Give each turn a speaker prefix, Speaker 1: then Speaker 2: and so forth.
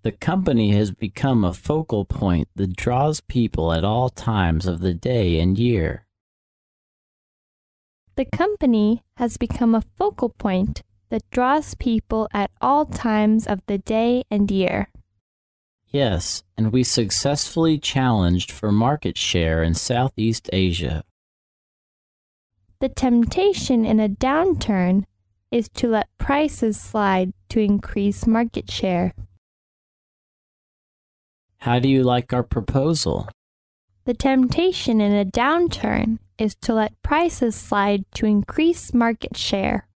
Speaker 1: The company has become a focal point that draws people at all times of the day and year.
Speaker 2: The company has become a focal point that draws people at all times of the day and year.
Speaker 1: Yes, and we successfully challenged for market share in Southeast Asia.
Speaker 2: The temptation in a downturn is to let prices slide to increase market share.
Speaker 1: How do you like our proposal?
Speaker 2: The temptation in a downturn is to let prices slide to increase market share.